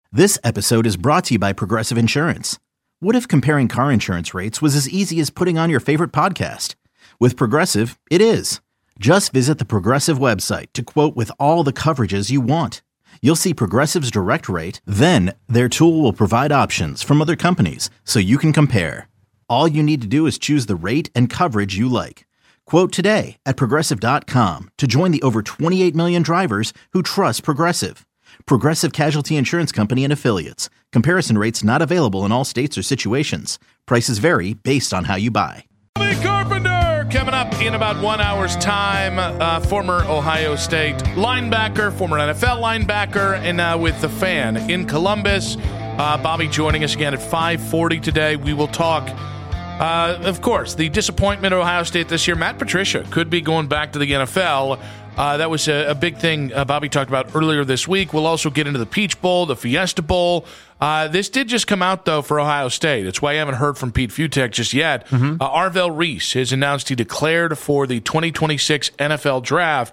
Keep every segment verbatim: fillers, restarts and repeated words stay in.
This episode is brought to you by Progressive Insurance. What if comparing car insurance rates was as easy as putting on your favorite podcast? With Progressive, it is. Just visit the Progressive website to quote with all the coverages you want. You'll see Progressive's direct rate, then their tool will provide options from other companies so you can compare. All you need to do is choose the rate and coverage you like. Quote today at progressive dot com to join the over twenty-eight million drivers who trust Progressive. Progressive Casualty Insurance Company and Affiliates. Comparison rates not available in all states or situations. Prices vary based on how you buy. Bobby Carpenter coming up in about one hour's time. Uh, former Ohio State linebacker, former N F L linebacker, and uh, with the Fan in Columbus. Uh, Bobby joining us again at five forty today. We will talk, uh, of course, the disappointment of Ohio State this year. Matt Patricia could be going back to the N F L. Uh, that was a, a big thing uh, Bobby talked about earlier this week. We'll also get into the Peach Bowl, the Fiesta Bowl. Uh, this did just come out, though, for Ohio State. It's why I haven't heard from Pete Futek just yet. Mm-hmm. Uh, Arvell Reese has announced he declared for the twenty twenty-six N F L Draft.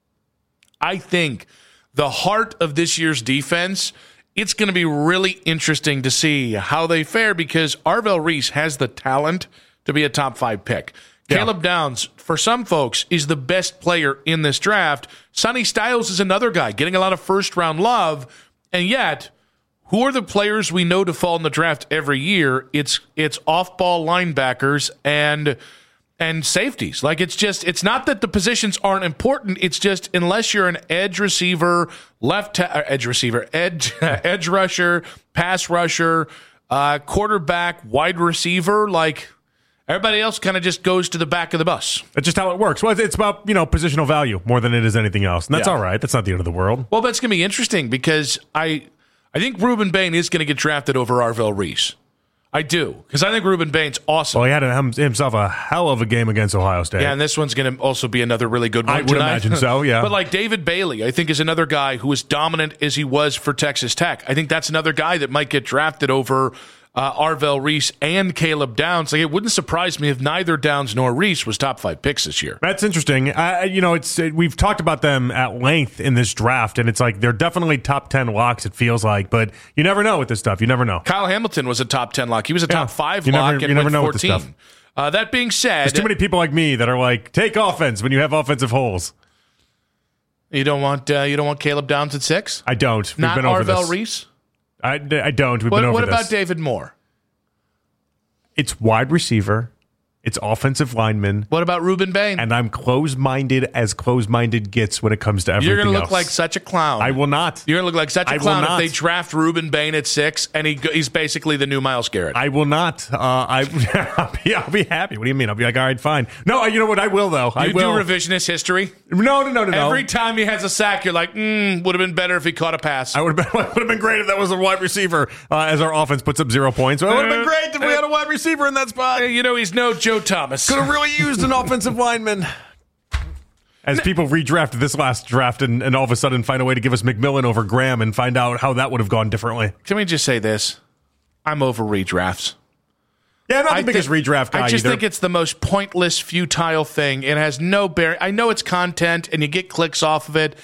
I think the heart of this year's defense, it's going to be really interesting to see how they fare because Arvell Reese has the talent to be a top five pick. Yeah. Caleb Downs, for some folks, is the best player in this draft. Sonny Styles is another guy getting a lot of first-round love, and yet, who are the players we know to fall in the draft every year? It's it's off-ball linebackers and and safeties. Like it's just it's not that the positions aren't important. It's just unless you're an edge receiver, left ta- edge receiver, edge edge rusher, pass rusher, uh, quarterback, wide receiver, like. Everybody else kind of just goes to the back of the bus. That's just how it works. Well, it's about, you know, positional value more than it is anything else. And that's yeah. all right. That's not the end of the world. Well, that's going to be interesting because I I think Ruben Bain is going to get drafted over Arvell Reese. I do. Because I think Ruben Bain's awesome. Well, he had himself a hell of a game against Ohio State. Yeah, and this one's going to also be another really good one I would tonight. imagine so, yeah. But like David Bailey, I think is another guy who is dominant as he was for Texas Tech. I think that's another guy that might get drafted over Uh, Arvell Reese and Caleb Downs. Like it wouldn't surprise me if neither Downs nor Reese was top five picks this year. That's interesting. Uh, you know, it's it, we've talked about them at length in this draft, and it's like they're definitely top ten locks. It feels like, but you never know with this stuff. You never know. Kyle Hamilton was a top ten lock. He was a yeah. top five you lock never, and you never went know fourteen. With this stuff. Uh, that being said, there's too many people like me that are like, take offense when you have offensive holes. You don't want uh, you don't want Caleb Downs at six. I don't. We've Not been over Arvell this. Reese. I, I don't. We've what, been over what this. about David Moore? It's wide receiver. It's offensive lineman. What about Ruben Bain? And I'm close-minded as close-minded gets when it comes to everything You're going to look else. like such a clown. I will not. You're going to look like such a I clown will not. if they draft Ruben Bain at six and he he's basically the new Myles Garrett. I will not. Uh, I, I'll, be, I'll be happy. What do you mean? I'll be like, all right, fine. No, you know what? I will, though. I you will. do revisionist history? No, no, no, no. Every no. time he has a sack, you're like, mm, would have been better if he caught a pass. I would have been, would have been great if that was a wide receiver uh, as our offense puts up zero points. It would have been great if we had a wide receiver in that spot. You know, he's no Joe Thomas. Could have really used an offensive lineman. As people redraft this last draft and, and all of a sudden find a way to give us McMillan over Graham and find out how that would have gone differently. Can we just say this? I'm over redrafts. Yeah, I'm not the I biggest think, redraft guy I just either. think it's the most pointless, futile thing. It has no bearing. I know it's content and you get clicks off of it.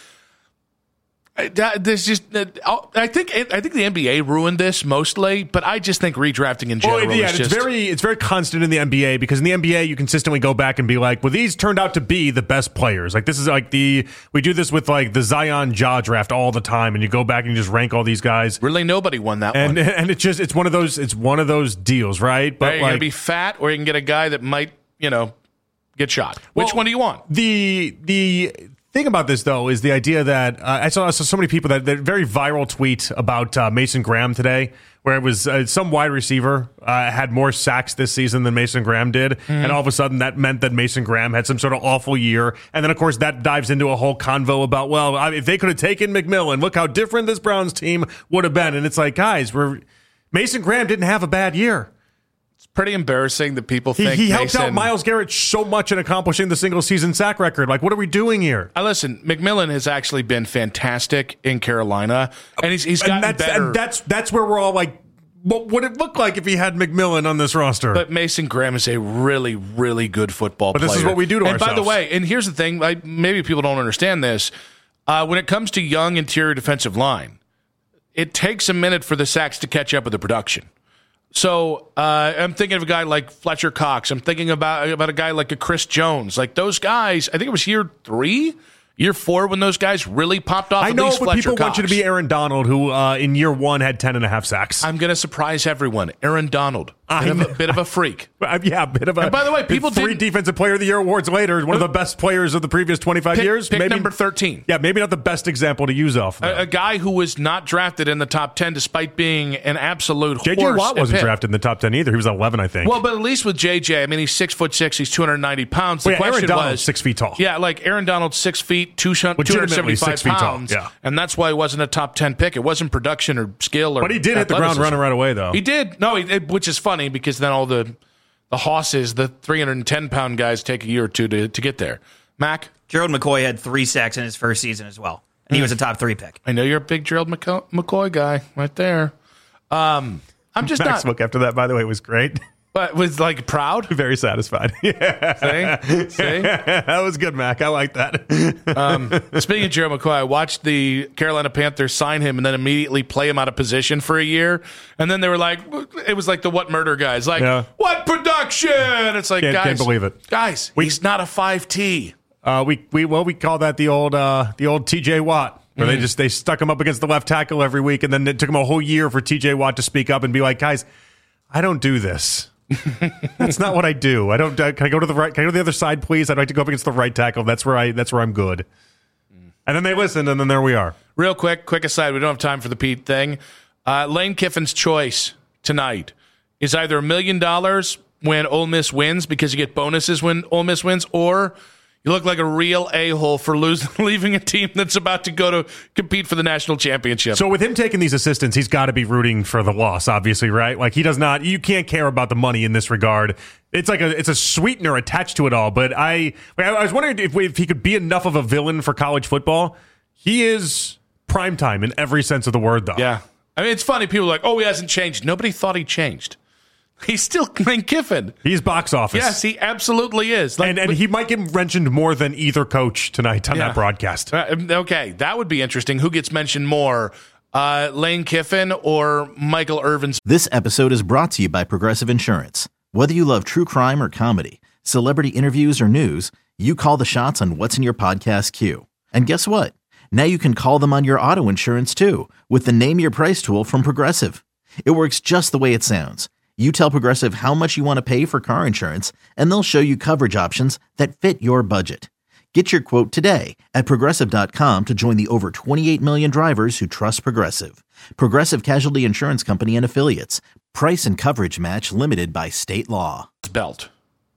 There's just, I think, I think the N B A ruined this mostly, but I just think redrafting in general well, yeah, is it's just very, it's very constant in the N B A because in the N B A you consistently go back and be like, well, these turned out to be the best players. Like this is like the we do this with like the Zion Ja draft all the time, and you go back and you just rank all these guys. Really, nobody won that and, one, and it's just it's one of those it's one of those deals, right? But right, you're like, gonna be fat, or you can get a guy that might, you know, get shot. Which well, one do you want? The the. thing about this, though, is the idea that uh, I, saw, I saw so many people that, that very viral tweet about uh, Mason Graham today, where it was uh, some wide receiver uh, had more sacks this season than Mason Graham did, mm. and all of a sudden that meant that Mason Graham had some sort of awful year, and then of course that dives into a whole convo about, well, I mean, if they could have taken McMillan, look how different this Browns team would have been, and it's like, guys, we're Mason Graham didn't have a bad year. Pretty embarrassing that people he, think he helped Mason, out Myles Garrett so much in accomplishing the single season sack record. Like, what are we doing here? I listen. McMillan has actually been fantastic in Carolina, and he's he's gotten and that's, better. And that's that's where we're all like, what would it look like if he had McMillan on this roster? But Mason Graham is a really, really good football but player. But this is what we do to and ourselves. And by the way, and here's the thing: like, maybe people don't understand this. Uh, when it comes to young interior defensive line, it takes a minute for the sacks to catch up with the production. So uh, I'm thinking of a guy like Fletcher Cox. I'm thinking about about a guy like a Chris Jones. Like those guys, I think it was year three, year four when those guys really popped off. I at know, least but Fletcher people Cox. want you to be Aaron Donald, who uh, in year one had ten and a half sacks. I'm going to surprise everyone. Aaron Donald, I bit, of know. a, bit of a freak. Uh, yeah, a bit of a. And by the way, people three didn't- Defensive Player of the Year awards later, one of the best players of the previous twenty-five Pick, years. pick maybe number thirteen. Yeah, maybe not the best example to use off. A, a guy who was not drafted in the top ten despite being an absolute J J horse. Watt at wasn't Pitt. drafted in the top ten either. He was eleven, I think. Well, but at least with J J, I mean, he's six foot six. He's two hundred ninety pounds. The Well, yeah, Aaron question Donald's was six feet tall. Yeah, like Aaron Donald's six feet, two hundred Legitimately seventy-five six feet tall, pounds, yeah. and that's why he wasn't a top ten pick. It wasn't production or skill, or But he did hit the ground athleticism. running right away, though. He did. No, he, it, which is funny because then all the the hosses, the three hundred ten pound guys, take a year or two to, to get there. Mac? Gerald McCoy had three sacks in his first season as well, and he was a top three pick. I know you're a big Gerald McCoy, McCoy guy right there. Um, I'm just Max not. book after that, by the way, was great. But was like proud. Very satisfied. Yeah. See? See? That was good, Mac. I like that. Um, speaking of Gerald McCoy, I watched the Carolina Panthers sign him and then immediately play him out of position for a year. And then they were like, it was like the What Murder guys. Like, Yeah. what production? It's like, Can't- guys. can't believe it. Guys, We- he's not a five T. Uh, we we well we call that the old uh, the old T J Watt, where Mm. they just they stuck him up against the left tackle every week, and then it took him a whole year for T J Watt to speak up and be like, guys, I don't do this. That's not what I do. I don't. Uh, can I go to the right? Can I go to the other side, please? I'd like to go up against the right tackle. That's where I. That's where I'm good. And then they listened, and then there we are. Real quick, quick aside, we don't have time for the Pete thing. Uh, Lane Kiffin's choice tonight is either a million dollars when Ole Miss wins because you get bonuses when Ole Miss wins, or you look like a real a-hole for losing, leaving a team that's about to go to compete for the national championship. So with him taking these assistants, he's got to be rooting for the loss, obviously, right? Like he does not. You can't care about the money in this regard. It's like a it's a sweetener attached to it all. But I I was wondering if if he could be enough of a villain for college football. He is primetime in every sense of the word, though. Yeah. I mean, it's funny. People are like, oh, he hasn't changed. Nobody thought he changed. He's still Lane Kiffin. He's box office. Yes, he absolutely is. Like, and and he might get mentioned more than either coach tonight on Yeah. that broadcast. Uh, okay, that would be interesting. Who gets mentioned more, uh, Lane Kiffin or Michael Irvin's? This episode is brought to you by Progressive Insurance. Whether you love true crime or comedy, celebrity interviews or news, you call the shots on what's in your podcast queue. And guess what? Now you can call them on your auto insurance too with the Name Your Price tool from Progressive. It works just the way it sounds. You tell Progressive how much you want to pay for car insurance, and they'll show you coverage options that fit your budget. Get your quote today at Progressive dot com to join the over twenty-eight million drivers who trust Progressive. Progressive Casualty Insurance Company and Affiliates. Price and coverage match limited by state law. Belt.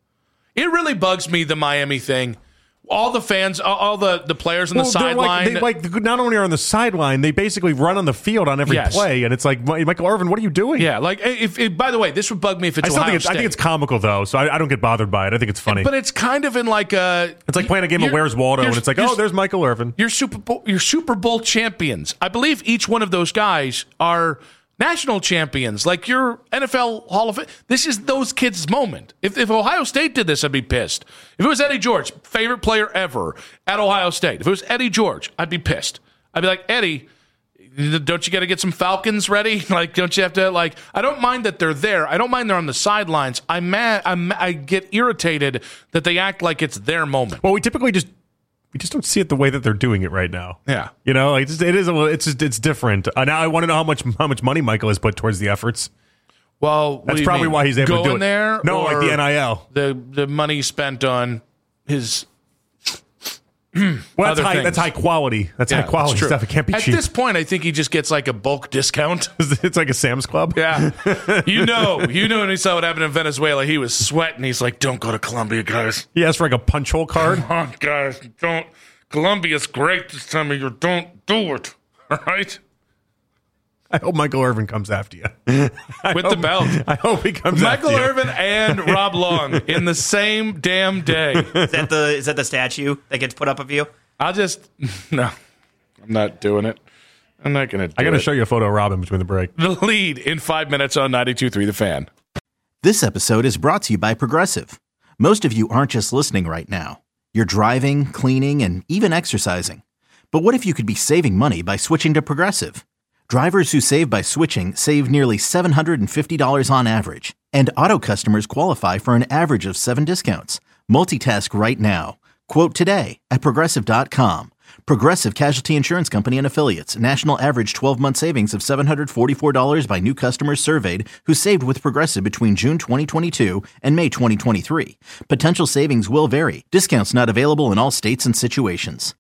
It really bugs me, the Miami thing. All the fans, all, all the, the players on the Well, they're sideline. like, they like not only are on the sideline, they basically run on the field on every Yes. play, and it's like, Michael Irvin, what are you doing? yeah, like, if, if by the way, this would bug me if it's I still Ohio think it's, I State. think it's comical though, so I, I don't get bothered by it. I think it's funny. But it's kind of in like a... It's like playing a game of you're- Where's Waldo, you're- and it's like, you're- oh, there's Michael Irvin. You're Super Bowl, you're Super Bowl champions. I believe each one of those guys are national champions. Like you're N F L Hall of Fame. This is those kids' moment. If, if Ohio State did this, I'd be pissed. If it was Eddie George, favorite player ever at Ohio State. If it was Eddie George, I'd be pissed. I'd be like, Eddie, don't you got to get some Falcons ready? Like, don't you have to, like, I don't mind that they're there. I don't mind they're on the sidelines. I'm mad. I'm, I get irritated that they act like it's their moment. Well, we typically just we just don't see it the way that they're doing it right now. Yeah. You know, like it's, it is a little, it's just, it's different. Uh, now I want to know how much how much money Michael has put towards the efforts. Well, what That's do you probably mean? why he's able Going to do it. there. No, like or the N I L. the the money spent on his. Well, that's other high. things. That's high quality. That's Yeah, high quality that's true. stuff. It can't be At cheap. this point, I think he just gets like a bulk discount. It's like a Sam's Club. Yeah, you know, you know, when he saw what happened in Venezuela, he was sweating. He's like, "Don't go to Colombia, guys. He asked for like a punch hole card. Come on, guys, don't. Colombia's great this time of year. Don't do it. All right." I hope Michael Irvin comes after you. I With hope- the belt. I hope he comes Michael after you. Irvin and Rob Long in the same damn day. Is that the is that the statue that gets put up of you? I'll just no. I'm not doing it. I'm not going to do I got to it. show you a photo of Robin between the break. The lead in five minutes on ninety-two point three The Fan. This episode is brought to you by Progressive. Most of you aren't just listening right now. You're driving, cleaning, and even exercising. But what if you could be saving money by switching to Progressive? Drivers who save by switching save nearly seven hundred fifty dollars on average. And Auto customers qualify for an average of seven discounts. Multitask right now. Quote today at Progressive dot com. Progressive Casualty Insurance Company and Affiliates. National average twelve-month savings of seven hundred forty-four dollars by new customers surveyed who saved with Progressive between June twenty twenty-two and May twenty twenty-three. Potential savings will vary. Discounts not available in all states and situations.